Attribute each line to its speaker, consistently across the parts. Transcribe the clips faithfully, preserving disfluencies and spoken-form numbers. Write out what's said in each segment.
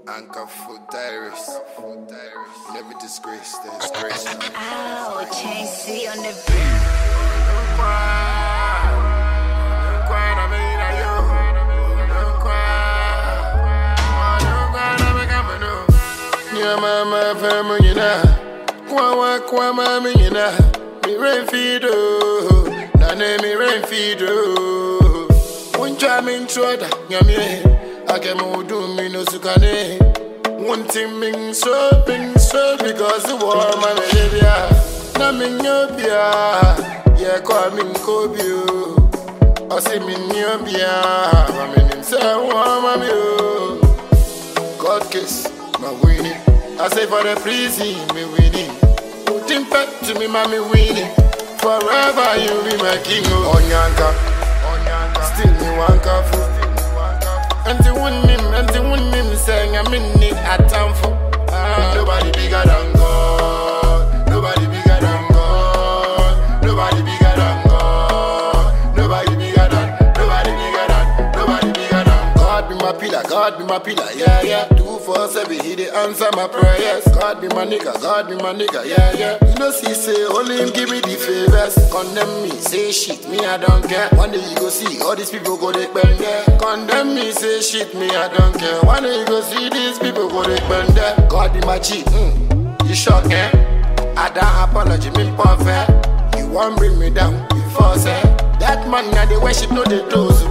Speaker 1: Anchor Food Diaries. Never disgrace, they disgrace.
Speaker 2: Ow, Chain C on the beat.
Speaker 1: Yeah, mama, family, you know. Kwa kwa mama, you know. Me rain feed, oh. Na name me rain feed, oh. One time in trouble, yummy. I can move do me no sukane. One thing mean so, mean so because the war my baby. Na me nyobia, yeah, call me Kobe. I say me nyobia, I mean him say warm me. God kiss, my winning. I say for the prison, me winning. Put him back to me, mommy winning. Forever you be my king. Onyanka, Onyanka, still me wanka food. And the one name, and the one name saying I'm in it at time for ah. Nobody bigger than God. Nobody bigger than God. Nobody bigger than God. Nobody bigger than. Nobody bigger than. Nobody bigger than. God be my pillar. God be my pillar. Yeah, yeah. Two four seven, he dey answer my prayers. God be my nigga. God be my nigga. Yeah, yeah. You know, see say only him give me the favors. Condemn me, say shit, me I don't care. One day you go see all these people go they bend there. Condemn me, say shit, me I don't care. One day you go see these people go they bend there. God be my G, mm. You shock, eh? I don't apology, me perfect. You won't bring me down, you force, eh? That man now they worship, no they toes.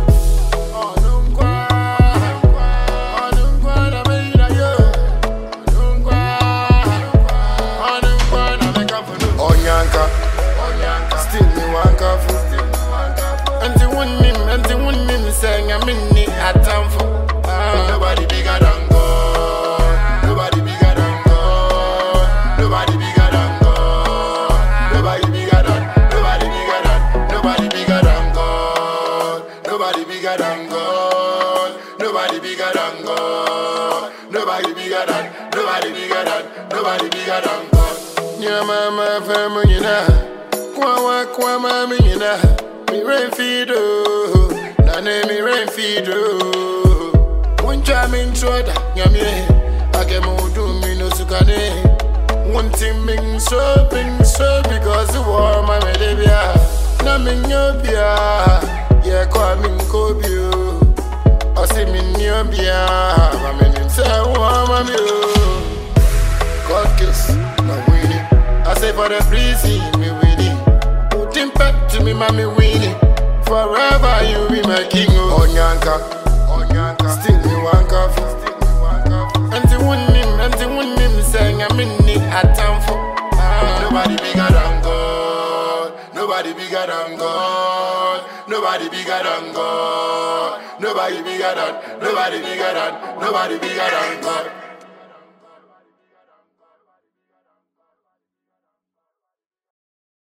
Speaker 1: Onyanka, still me wanka food. And the one name, and the one name saying I'm in it at time for ah. Nobody bigger than God. Nobody bigger than God. Nobody bigger than God. Nobody bigger than. Nobody bigger than. Nobody bigger than God. Nobody bigger than God. Nobody bigger than God. Nobody bigger than. Nobody bigger than. Nobody bigger than God. Yeah, mama, family, you know. Kwa kwa mama, you know. Me rain feed, oh. Na name me rain feed, oh. One time in trouble, yummy. I can move do me no sukane. One thing mean so, mean so because the war my baby. Na me nyobia, yeah, call me Kobe. I say me nyobia, I mean him say warm me. God kiss, my winning. I say for the prison, me winning. Put him back to me, mommy winning. Forever you be my king. Onyanka, Onyanka, still me wanka food. And the one name, and the one name saying I'm in it at time for ah. Nobody bigger than God. Nobody bigger than God. Nobody bigger than God. Nobody bigger than. Nobody bigger than. Nobody bigger than God.